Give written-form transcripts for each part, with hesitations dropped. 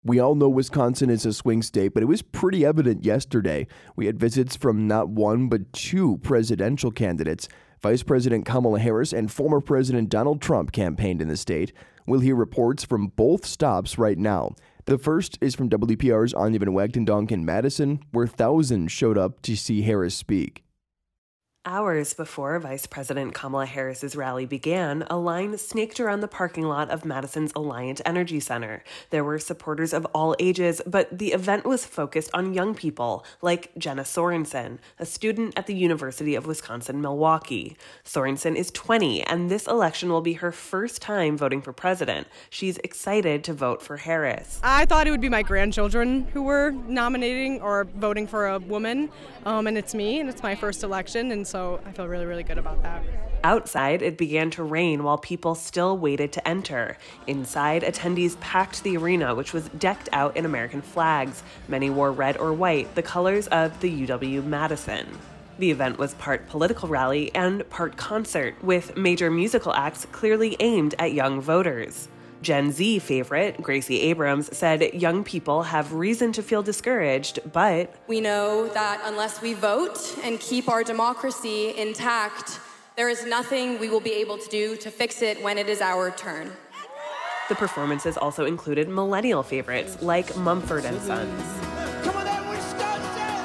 We all know Wisconsin is a swing state, but it was pretty evident yesterday. We had visits from not one, but two presidential candidates. Vice President Kamala Harris and former President Donald Trump campaigned in the state. We'll hear reports from both stops right now. The first is from WPR's Anya Van Wagtendonk in Madison, where thousands showed up to see Harris speak. Hours before Vice President Kamala Harris's rally began, a line snaked around the parking lot of Madison's Alliant Energy Center. There were supporters of all ages, but the event was focused on young people, like Jenna Sorensen, a student at the University of Wisconsin-Milwaukee. Sorensen is 20, and this election will be her first time voting for president. She's excited to vote for Harris. I thought it would be my grandchildren who were nominating or voting for a woman, and it's me, and it's my first election, and so I feel really, really good about that. Outside, it began to rain while people still waited to enter. Inside, attendees packed the arena, which was decked out in American flags. Many wore red or white, the colors of the UW-Madison. The event was part political rally and part concert, with major musical acts clearly aimed at young voters. Gen Z favorite Gracie Abrams said young people have reason to feel discouraged, but we know that unless we vote and keep our democracy intact, there is nothing we will be able to do to fix it when it is our turn. The performances also included millennial favorites like Mumford and Sons. Come on, Wisconsin!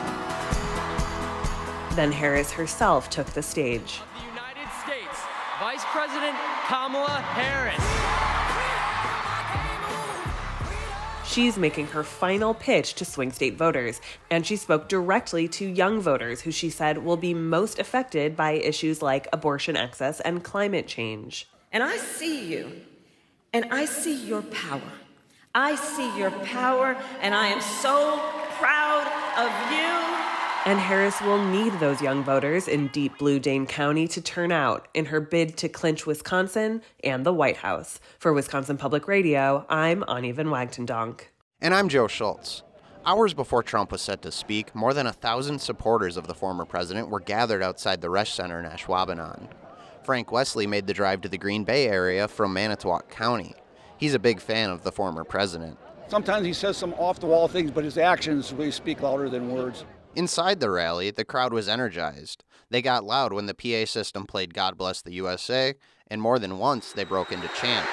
Then Harris herself took the stage. Of the United States, Vice President Kamala Harris. She's making her final pitch to swing state voters, and she spoke directly to young voters who she said will be most affected by issues like abortion access and climate change. And I see you, and I see your power. I see your power, and I am so proud of you. And Harris will need those young voters in deep blue Dane County to turn out in her bid to clinch Wisconsin and the White House. For Wisconsin Public Radio, I'm Anya Van Wagtendonk. And I'm Joe Schultz. Hours before Trump was set to speak, more than 1,000 supporters of the former president were gathered outside the Resch Center in Ashwaubenon. Frank Wesley made the drive to the Green Bay area from Manitowoc County. He's a big fan of the former president. Sometimes he says some off-the-wall things, but his actions really speak louder than words. Inside the rally, the crowd was energized. They got loud when the PA system played God Bless the USA, and more than once they broke into chants.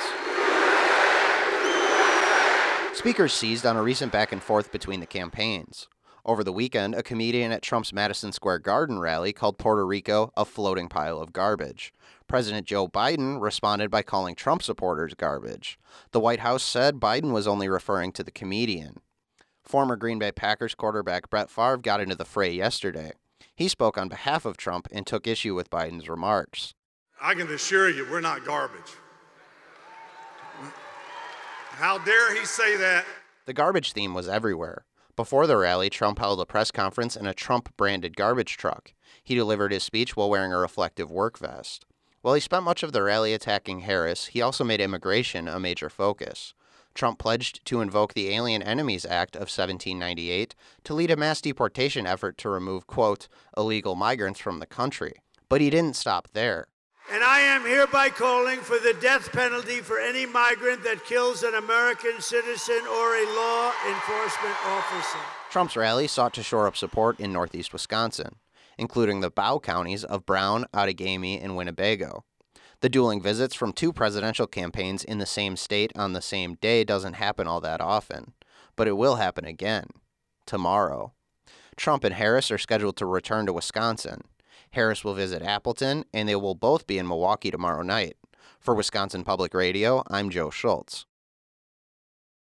Speakers seized on a recent back and forth between the campaigns. Over the weekend, a comedian at Trump's Madison Square Garden rally called Puerto Rico a floating pile of garbage. President Joe Biden responded by calling Trump supporters garbage. The White House said Biden was only referring to the comedian. Former Green Bay Packers quarterback Brett Favre got into the fray yesterday. He spoke on behalf of Trump and took issue with Biden's remarks. I can assure you we're not garbage. How dare he say that? The garbage theme was everywhere. Before the rally, Trump held a press conference in a Trump-branded garbage truck. He delivered his speech while wearing a reflective work vest. While he spent much of the rally attacking Harris, he also made immigration a major focus. Trump pledged to invoke the Alien Enemies Act of 1798 to lead a mass deportation effort to remove, quote, illegal migrants from the country. But he didn't stop there. And I am hereby calling for the death penalty for any migrant that kills an American citizen or a law enforcement officer. Trump's rally sought to shore up support in northeast Wisconsin, including the bow counties of Brown, Outagamie, and Winnebago. The dueling visits from two presidential campaigns in the same state on the same day doesn't happen all that often, but it will happen again, tomorrow. Trump and Harris are scheduled to return to Wisconsin. Harris will visit Appleton, and they will both be in Milwaukee tomorrow night. For Wisconsin Public Radio, I'm Joe Schultz.